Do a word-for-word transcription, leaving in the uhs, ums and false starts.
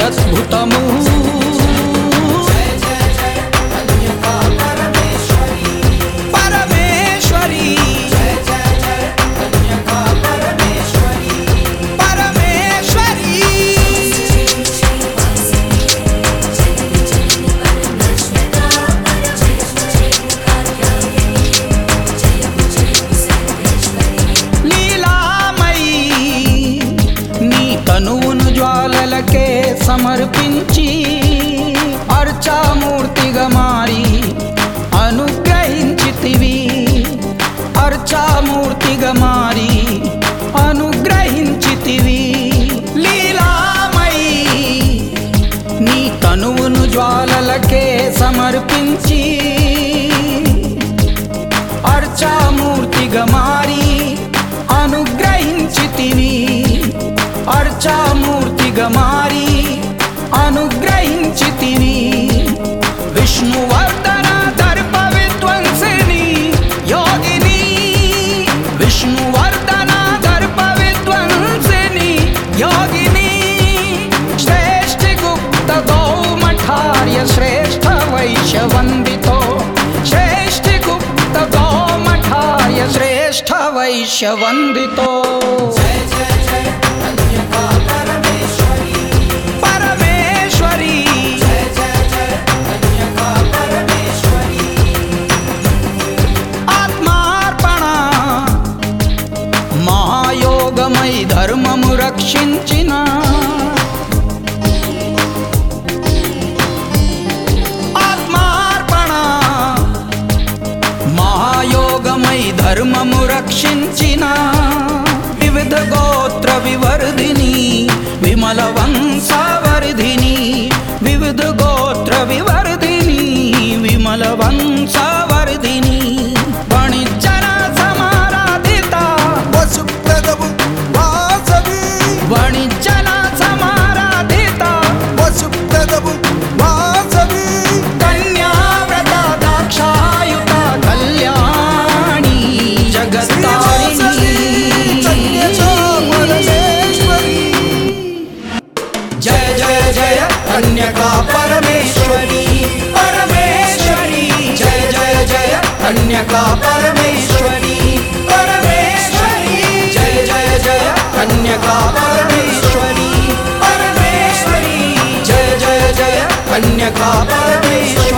అత్యద్భుతము పరమేశ్వరి పరమేశ్వరి లీలామయీ నీ తనువును జ్వాలలకే సమర్పించి అర్చామూర్తిగా మారి అనుగ్రహించితివి అర్చామూర్తిగా మారి అనుగ్రహించితివి లీలామయీ నీ తనువును జ్వాలలకే సమర్పించి అర్చామూర్తిగా మారి అనుగ్రహించితివి అర్చామూర్తిగా మారి అనుగ్రహించితివి విష్ణువర్ధన దర్ప విధ్వంసిని యోగిని విష్ణువర్ధన దర్ప విధ్వంసిని యోగిని శ్రేష్ఠ గుప్త గౌమఠార్య శ్రేష్ఠ వైశ్యవందితో శ్రేష్ఠ గుప్త గౌమఠార్య శ్రేష్ఠ వైశ్యవందితో పరమేశ్వరి ఆత్మార్పణ మహాయోగమై ధర్మము రక్షించిన ఆత్మార్పణ మహాయోగమై ధర్మము రక్షించిన వివిధ గోత్ర వివర్ధిని విమల వంశవర్ధిని వివిధ గోత్ర వివర్ధిని విమల వంశవర్ధిని వణిజ్జన సమారాధిత వసుప్రదవు వాసవి వణిజ్జన సమారాధిత వసుప్రదవు వాసవి కన్యావ్రత దాక్షాయుత కళ్యాణి జగత్తారిణి జయ జయ జయ కన్యకా పరమేశ్వరి పరమేశ్వరి జయ జయ జయ కన్యకా పరమేశ్వరి పరమేశ్వరి జయ జయ జయ కన్యకా పరమేశ్వరి పరమేశ్వరి జయ జయ జయ కన్యకా పరమేశ్వరి